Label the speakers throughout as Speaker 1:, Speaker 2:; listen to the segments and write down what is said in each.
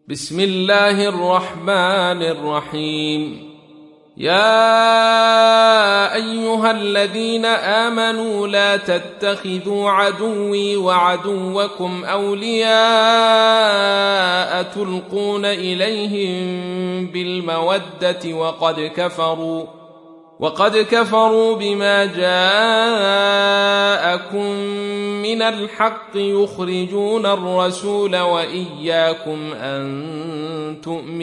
Speaker 1: بسم الله الرحمن الرحيم. يا أيها الذين آمنوا لا تتخذوا عدوي وعدوكم أولياء تلقون إليهم بالمودة وقد كفروا بما جاءكم من الحق يخرجون الرسول وإياكم أن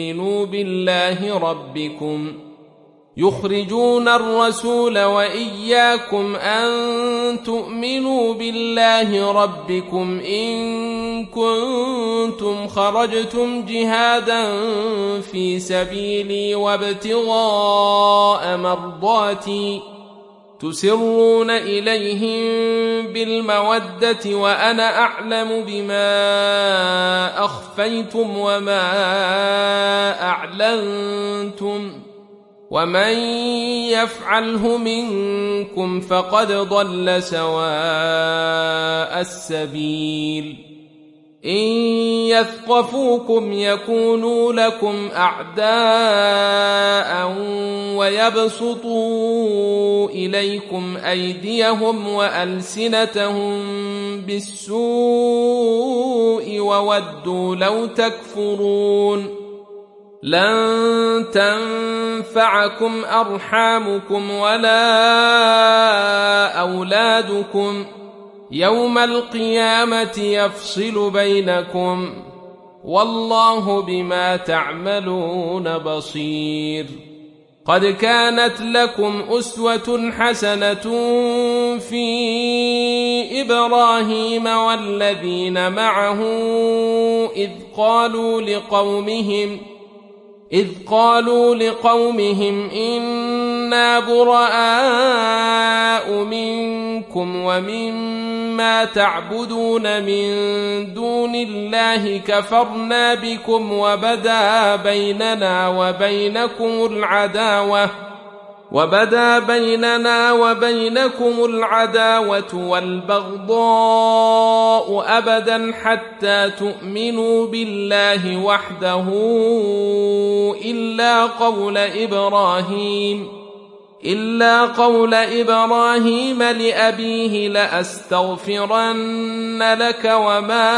Speaker 1: تؤمنوا بالله ربكم إن كنتم خرجتم جهادا في سبيلي وابتغاء مرضاتي تسرون إليهم بالمودة وأنا أعلم بما أخفيتم وما أعلنتم ومن يفعله منكم فقد ضل سواء السبيل. إن يثقفوكم يكونوا لكم أعداء ويبسطوا إليكم أيديهم وألسنتهم بالسوء وودوا لو تكفرون. لن تنفعكم أرحامكم ولا أولادكم يوم القيامة يفصل بينكم والله بما تعملون بصير. قد كانت لكم أسوة حسنة في إبراهيم والذين معه إذ قالوا لقومهم إنا براء منكم ومما تعبدون من دون الله كفرنا بكم وبدا بيننا وبينكم العداوة والبغضاء أبدا حتى تؤمنوا بالله وحده إلا قول إبراهيم لأبيه لأستغفرن لك وما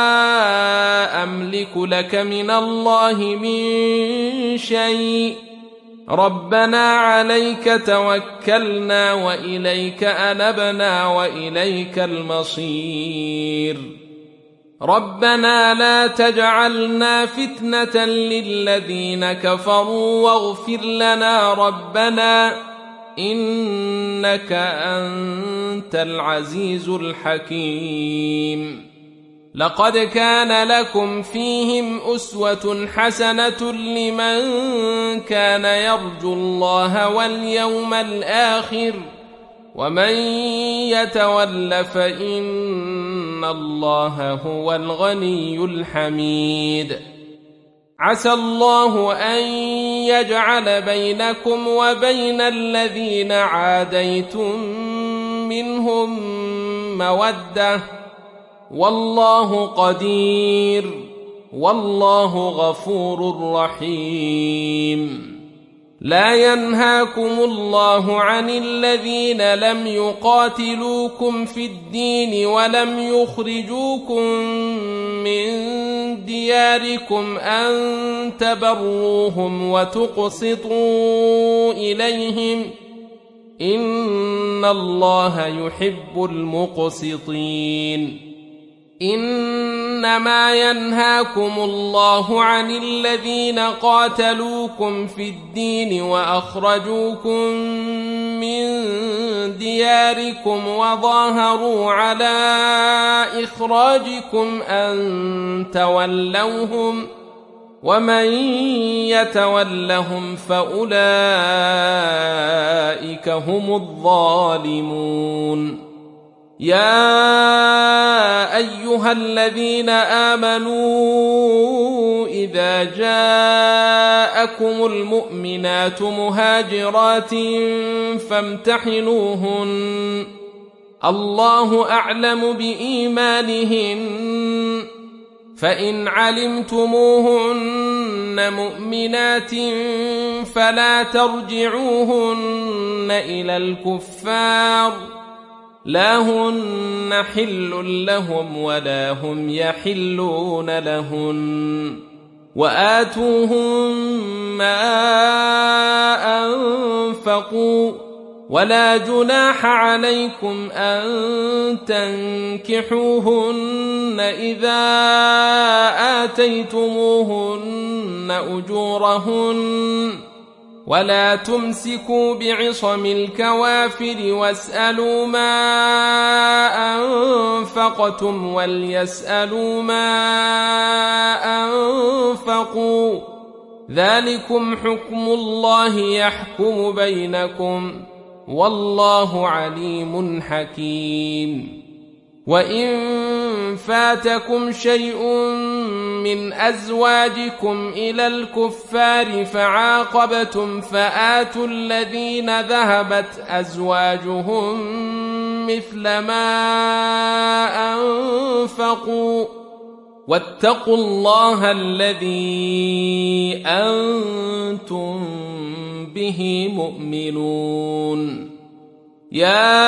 Speaker 1: أملك لك من الله من شيء ربنا عليك توكلنا وإليك أنبنا وإليك المصير. ربنا لا تجعلنا فتنة للذين كفروا واغفر لنا ربنا إنك أنت العزيز الحكيم. لقد كان لكم فيهم أسوة حسنة لمن كان يرجو الله واليوم الآخر ومن يتول فإن الله هو الغني الحميد. عسى الله أن يجعل بينكم وبين الذين عاديتم منهم مودة والله قدير والله غفور رحيم. لا ينهاكم الله عن الذين لم يقاتلوكم في الدين ولم يخرجوكم من دياركم أن تبروهم وتقسطوا إليهم إن الله يحب المقسطين. إنما ينهاكم الله عن الذين قاتلوكم في الدين وأخرجوكم من دياركم وظاهروا على إخراجكم أن تولوهم ومن يتولهم فأولئك هم الظالمون. يا أيها الذين آمنوا إذا جاءكم المؤمنات مهاجرات فامتحنوهن الله أعلم بإيمانهن فإن علمتموهن مؤمنات فلا ترجعوهن إلى الكفار لا هن حل لهم ولا هم يحلون لهن وآتوهم ما أنفقوا ولا جناح عليكم أن تنكحوهن إذا آتيتموهن أجورهن ولا تمسكوا بعصم الكوافر واسألوا ما أنفقتم وليسألوا ما أنفقوا ذلكم حكم الله يحكم بينكم والله عليم حكيم وإن فاتكم شيء من أزواجكم إلى الكفار فعاقبتم فآتوا الذين ذهبت أزواجهم مثل ما أنفقوا واتقوا الله الذي أنتم به مؤمنون يا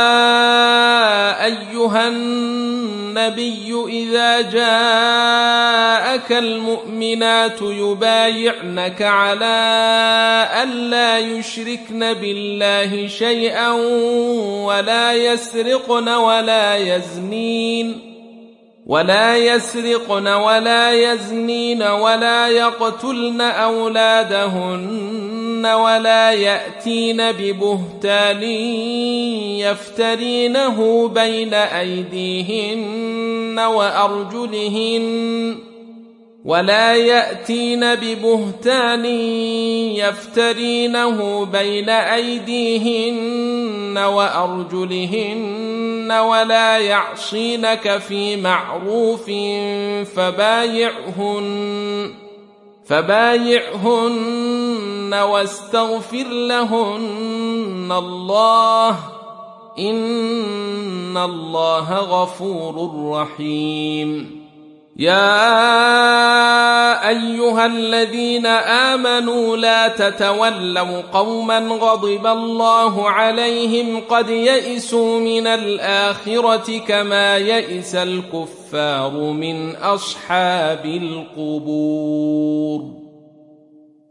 Speaker 1: أيها النبي إذا جاءك المؤمنات يبايعنك على ألا يشركن بالله شيئا ولا يسرقن ولا يزنين ولا يقتلن أولادهن ولا يأتين ببهتان يفترينه بين أيديهن وأرجلهن ولا يعصينك في معروف فبايعهن واستغفر لهن الله إن الله غفور رحيم يا أيها الذين آمنوا لا تتولوا قوما غضب الله عليهم قد يئسوا من الآخرة كما يئس الكفار من أصحاب القبور